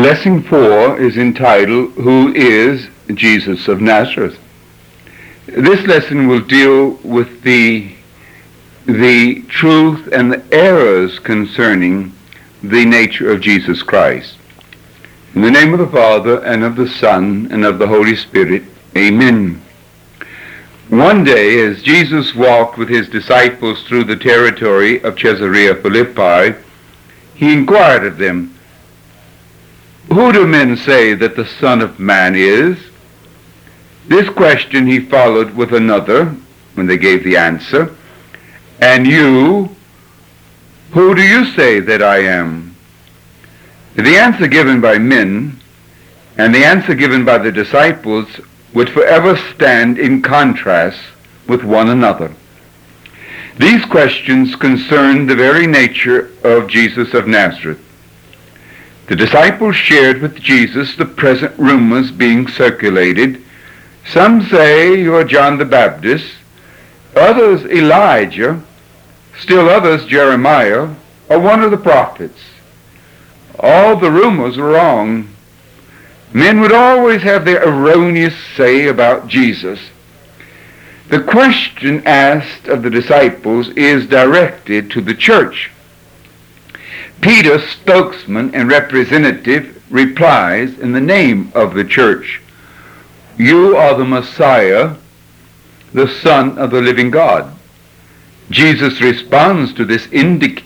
Lesson 4 is entitled, Who is Jesus of Nazareth? This lesson will deal with the truth and the errors concerning the nature of Jesus Christ. In the name of the Father, and of the Son, and of the Holy Spirit, Amen. One day, as Jesus walked with his disciples through the territory of Caesarea Philippi, he inquired of them, "Who do men say that the Son of Man is?" This question he followed with another, when they gave the answer, "And you, who do you say that I am?" The answer given by men and the answer given by the disciples would forever stand in contrast with one another. These questions concern the very nature of Jesus of Nazareth. The disciples shared with Jesus the present rumors being circulated. Some say you are John the Baptist, others Elijah, still others Jeremiah, or one of the prophets. All the rumors were wrong. Men would always have their erroneous say about Jesus. The question asked of the disciples is directed to the church. Peter, spokesman and representative, replies in the name of the church, "You are the Messiah, the Son of the living God." Jesus' response to this indicates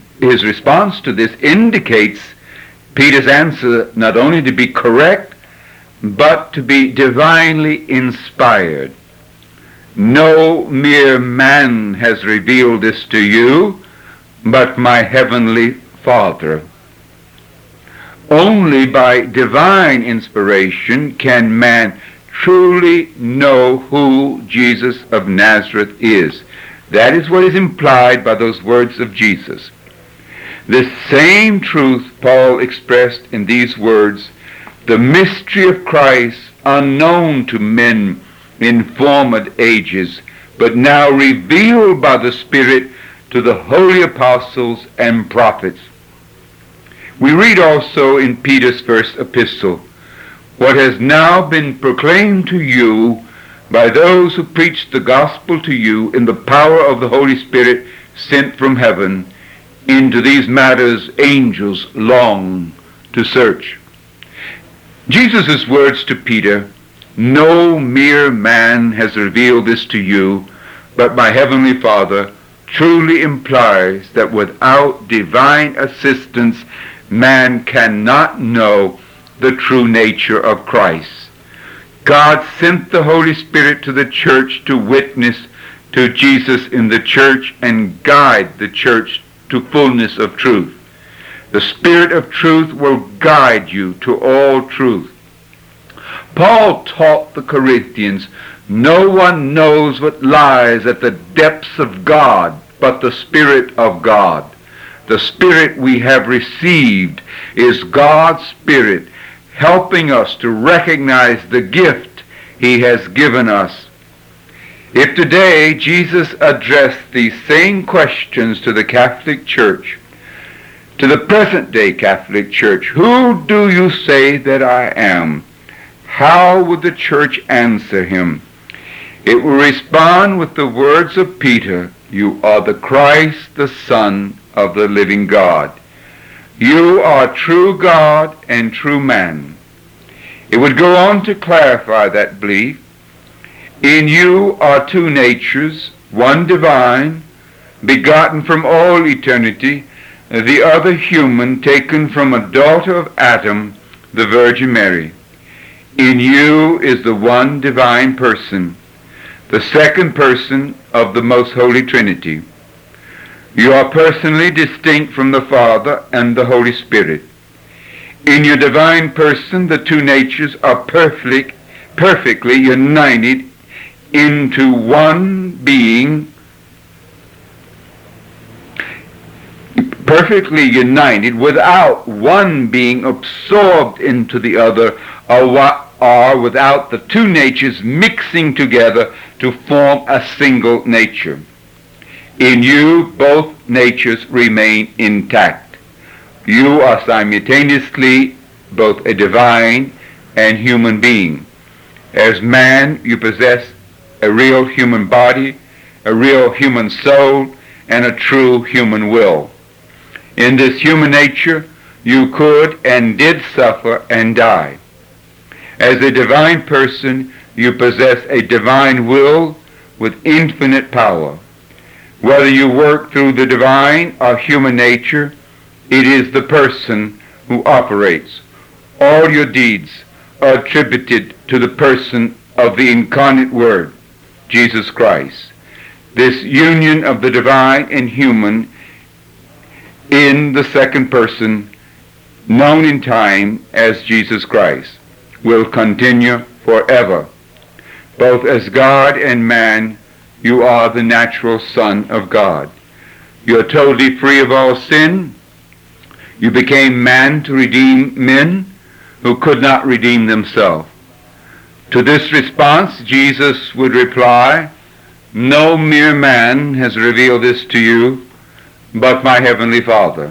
Peter's answer not only to be correct, but to be divinely inspired. "No mere man has revealed this to you, but my heavenly Father." Only by divine inspiration can man truly know who Jesus of Nazareth is. That is what is implied by those words of Jesus. This same truth Paul expressed in these words, "The mystery of Christ unknown to men in former ages, but now revealed by the Spirit to the holy apostles and prophets." We read also in Peter's first epistle, "What has now been proclaimed to you by those who preach the gospel to you in the power of the Holy Spirit sent from heaven, into these matters angels long to search." Jesus' words to Peter, "No mere man has revealed this to you, but my heavenly Father," truly implies that without divine assistance, man cannot know the true nature of Christ. God sent the Holy Spirit to the church to witness to Jesus in the church and guide the church to fullness of truth. The Spirit of truth will guide you to all truth. Paul taught the Corinthians, "No one knows what lies at the depths of God but the Spirit of God." The Spirit we have received is God's Spirit, helping us to recognize the gift he has given us. If today Jesus addressed these same questions to the Catholic Church, to the present-day Catholic Church, "Who do you say that I am?" how would the church answer him? It will respond with the words of Peter, "You are the Christ, the Son of the living God." You are true God and true man. It would go on to clarify that belief. In you are two natures, one divine, begotten from all eternity, the other human, taken from a daughter of Adam, the Virgin Mary. In you is the one divine person, the second person of the most holy Trinity. You are personally distinct from the Father and the Holy Spirit. In your divine person, the two natures are perfectly united into one being, perfectly united without one being absorbed into the other, or without the two natures mixing together to form a single nature. In you, both natures remain intact. You are simultaneously both a divine and human being. As man, you possess a real human body, a real human soul, and a true human will. In this human nature, you could and did suffer and die. As a divine person, you possess a divine will with infinite power. Whether you work through the divine or human nature, it is the person who operates. All your deeds are attributed to the person of the incarnate Word, Jesus Christ. This union of the divine and human in the second person, known in time as Jesus Christ, will continue forever. Both as God and man, you are the natural Son of God. You are totally free of all sin. You became man to redeem men who could not redeem themselves. To this response, Jesus would reply, "No mere man has revealed this to you, but my heavenly Father."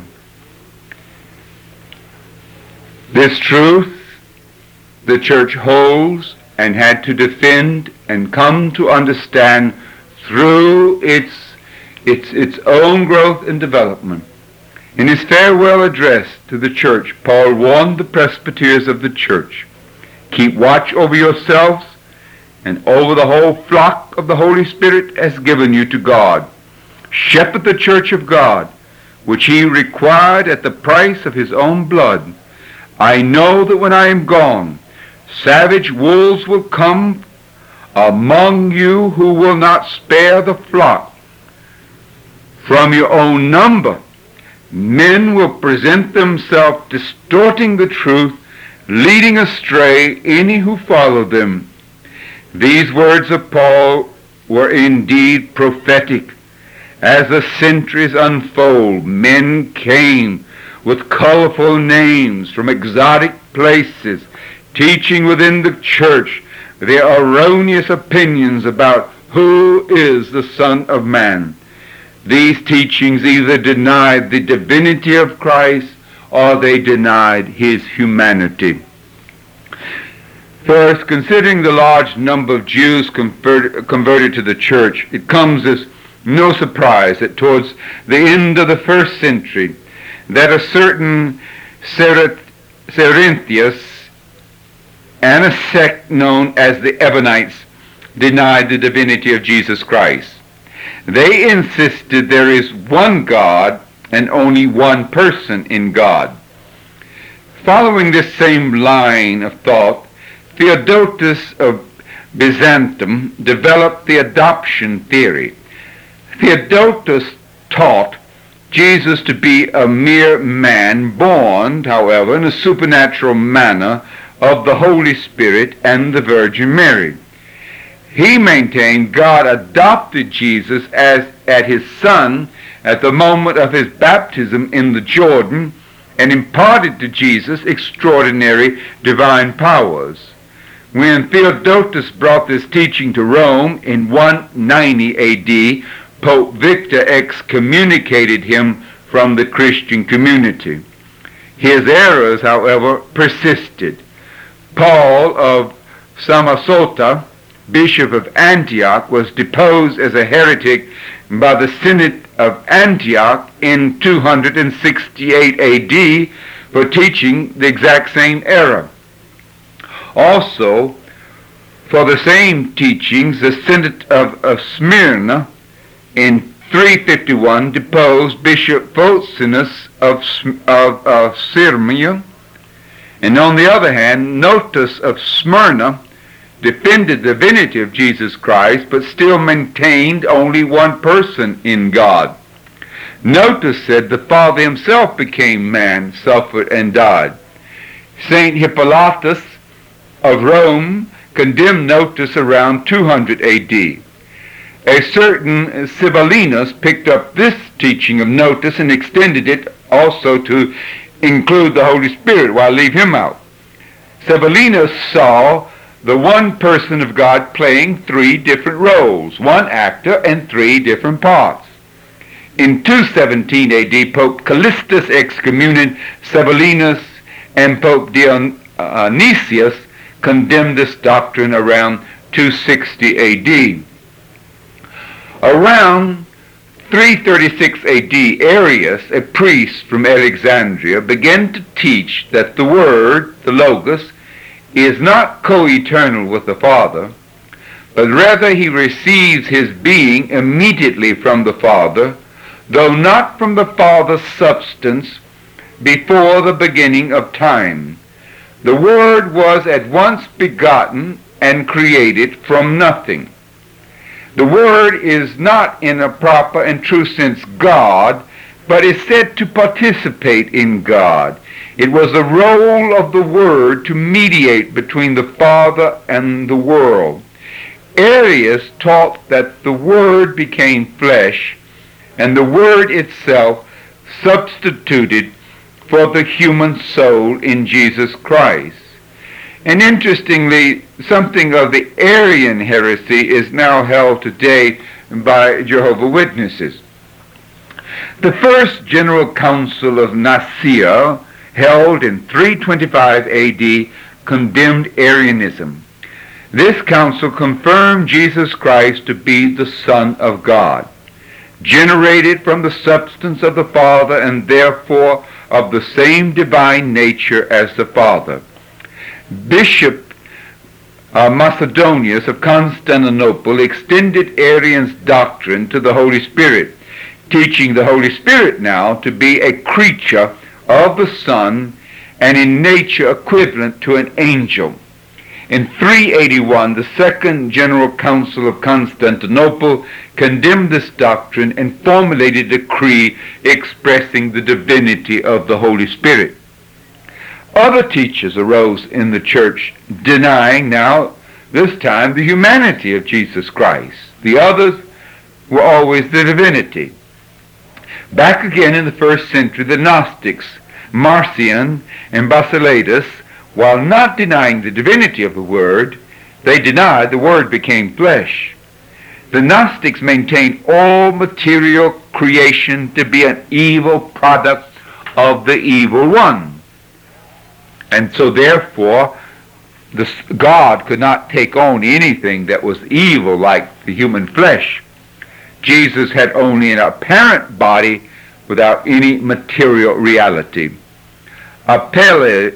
This truth the church holds and had to defend and come to understand through its own growth and development. In his farewell address to the church, Paul warned the presbyters of the church, "Keep watch over yourselves and over the whole flock of the Holy Spirit has given you to God. Shepherd the church of God, which he required at the price of his own blood. I know that when I am gone, savage wolves will come among you who will not spare the flock. From your own number, men will present themselves distorting the truth, leading astray any who follow them." These words of Paul were indeed prophetic. As the centuries unfold, men came with colorful names from exotic places, teaching within the church their erroneous opinions about who is the Son of Man. These teachings either denied the divinity of Christ or they denied his humanity. First, considering the large number of Jews converted to the church, it comes as no surprise that towards the end of the first century, that a certain Cerinthius and a sect known as the Ebionites denied the divinity of Jesus Christ. They insisted there is one God and only one person in God. Following this same line of thought, Theodotus of Byzantium developed the adoption theory. Theodotus taught Jesus to be a mere man, born, however, in a supernatural manner of the Holy Spirit and the Virgin Mary. He maintained God adopted Jesus as his son at the moment of his baptism in the Jordan and imparted to Jesus extraordinary divine powers. When Theodotus brought this teaching to Rome in 190 AD, Pope Victor excommunicated him from the Christian community. His errors, however, persisted. Paul of Samosata, Bishop of Antioch, was deposed as a heretic by the Synod of Antioch in 268 AD for teaching the exact same error. Also, for the same teachings, the Synod of Smyrna in 351 deposed Bishop Photinus of Syrmia, and on the other hand, Notus of Smyrna defended the divinity of Jesus Christ, but still maintained only one person in God. Notus said the Father himself became man, suffered, and died. Saint Hippolytus of Rome condemned Notus around 200 AD. A certain Sibyllinus picked up this teaching of Notus and extended it also to include the Holy Spirit, while leave him out. Sibyllinus saw the one person of God playing three different roles, one actor and three different parts. In 217 AD, Pope Callistus excommunicated Sibyllinus and Pope Dionysius condemned this doctrine around 260 AD. Around 336 AD, Arius, a priest from Alexandria, began to teach that the Word, the Logos, is not co-eternal with the Father, but rather he receives his being immediately from the Father, though not from the Father's substance before the beginning of time. The Word was at once begotten and created from nothing. The Word is not in a proper and true sense God, but is said to participate in God. It was the role of the Word to mediate between the Father and the world. Arius taught that the Word became flesh, and the Word itself substituted for the human soul in Jesus Christ. And interestingly, something of the Arian heresy is now held today by Jehovah's Witnesses. The First General Council of Nicaea, held in 325 AD, condemned Arianism. This council confirmed Jesus Christ to be the Son of God, generated from the substance of the Father and therefore of the same divine nature as the Father. Bishop Macedonius of Constantinople extended Arian's doctrine to the Holy Spirit, teaching the Holy Spirit now to be a creature of the Son and in nature equivalent to an angel. In 381, the Second General Council of Constantinople condemned this doctrine and formulated a decree expressing the divinity of the Holy Spirit. Other teachers arose in the church, denying now, this time, the humanity of Jesus Christ. The others were always the divinity. Back again in the first century, the Gnostics, Marcion and Basileus, while not denying the divinity of the Word, they denied the Word became flesh. The Gnostics maintained all material creation to be an evil product of the evil one. And so therefore, God could not take on anything that was evil like the human flesh. Jesus had only an apparent body without any material reality. Apelles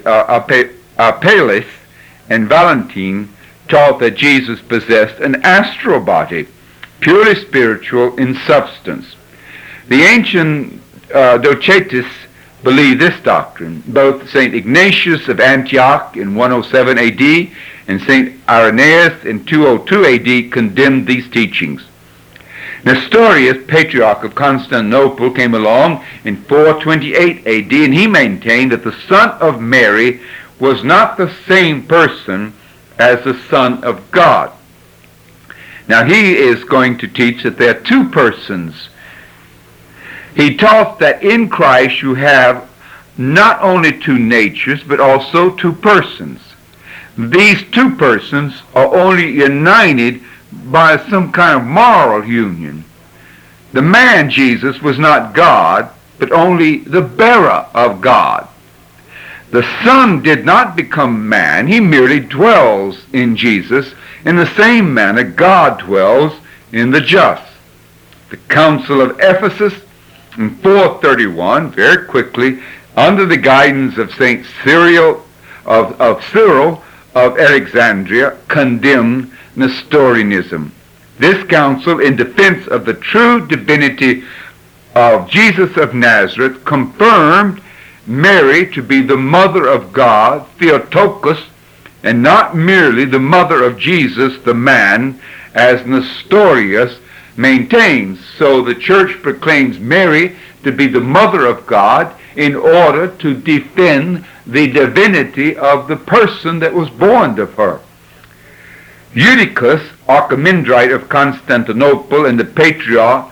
and Valentine taught that Jesus possessed an astral body, purely spiritual in substance. The ancient Docetists believed this doctrine. Both St. Ignatius of Antioch in 107 AD and St. Irenaeus in 202 AD condemned these teachings. Nestorius, Patriarch of Constantinople, came along in 428 AD, and he maintained that the Son of Mary was not the same person as the Son of God. Now he is going to teach that there are two persons. He taught that in Christ you have not only two natures, but also two persons. These two persons are only united by some kind of moral union. The man, Jesus, was not God, but only the bearer of God. The Son did not become man. He merely dwells in Jesus in the same manner God dwells in the just. The Council of Ephesus in 431, very quickly, under the guidance of St. Cyril of Alexandria, condemned Nestorianism. This council, in defense of the true divinity of Jesus of Nazareth, confirmed Mary to be the mother of God, Theotokos, and not merely the mother of Jesus, the man, as Nestorius maintains. So the church proclaims Mary to be the mother of God in order to defend the divinity of the person that was born of her. Eutychus, Archimandrite of Constantinople, and the Patriarch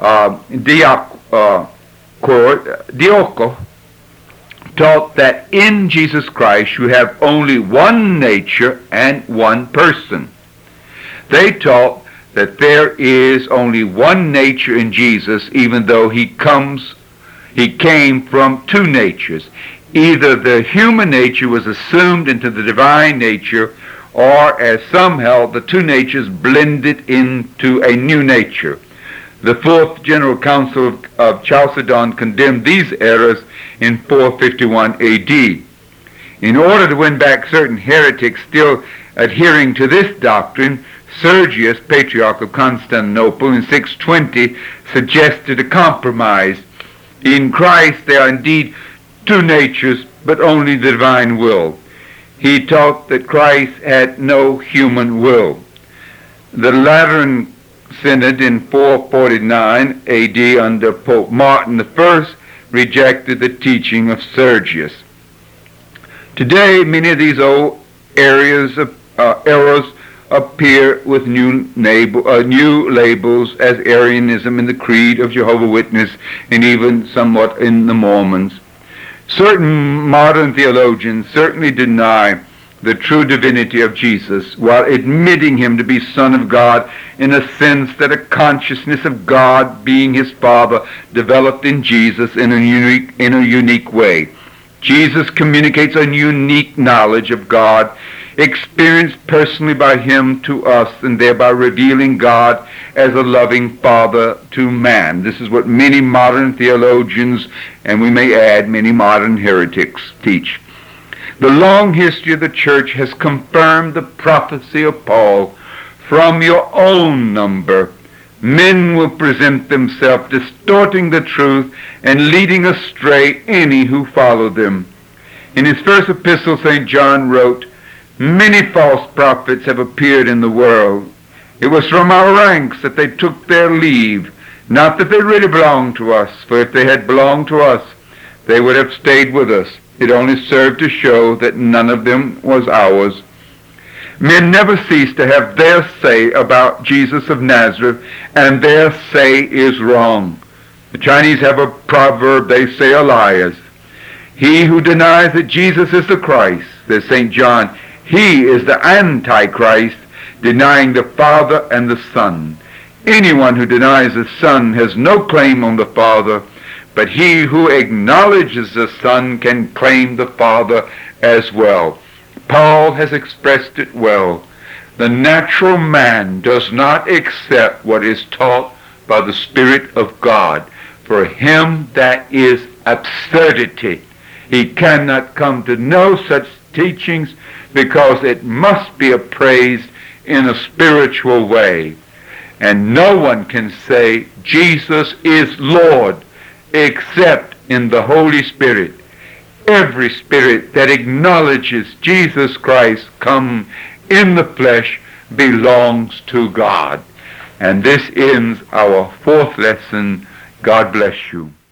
Dioko taught that in Jesus Christ you have only one nature and one person. They taught that there is only one nature in Jesus, even though he came from two natures. Either the human nature was assumed into the divine nature, or, as some held, the two natures blended into a new nature. The Fourth General Council of Chalcedon condemned these errors in 451 A.D. In order to win back certain heretics still adhering to this doctrine, Sergius, Patriarch of Constantinople, in 620 suggested a compromise. In Christ there are indeed two natures, but only the divine will. He taught that Christ had no human will. The Lateran Synod in 449 A.D. under Pope Martin I rejected the teaching of Sergius. Today, many of these old errors appear with new labels as Arianism in the Creed of Jehovah's Witnesses and even somewhat in the Mormons. Certain modern theologians certainly deny the true divinity of Jesus while admitting him to be Son of God in a sense that a consciousness of God being his Father developed in Jesus in a unique way. Jesus communicates a unique knowledge of God experienced personally by him to us, and thereby revealing God as a loving Father to man. This is what many modern theologians, and we may add many modern heretics, teach. The long history of the church has confirmed the prophecy of Paul. From your own number, men will present themselves distorting the truth and leading astray any who follow them. In his first epistle, St. John wrote, "Many false prophets have appeared in the world. It was from our ranks that they took their leave, not that they really belonged to us, for if they had belonged to us, they would have stayed with us. It only served to show that none of them was ours." Men never cease to have their say about Jesus of Nazareth, and their say is wrong. The Chinese have a proverb, they say are liars. He who denies that Jesus is the Christ, says St. John, he is the Antichrist, denying the Father and the Son. Anyone who denies the Son has no claim on the Father, but he who acknowledges the Son can claim the Father as well. Paul has expressed it well. The natural man does not accept what is taught by the Spirit of God. For him that is absurdity. He cannot come to know such teachings because it must be appraised in a spiritual way. And no one can say Jesus is Lord except in the Holy Spirit. Every spirit that acknowledges Jesus Christ come in the flesh belongs to God. And this ends our fourth lesson. God bless you.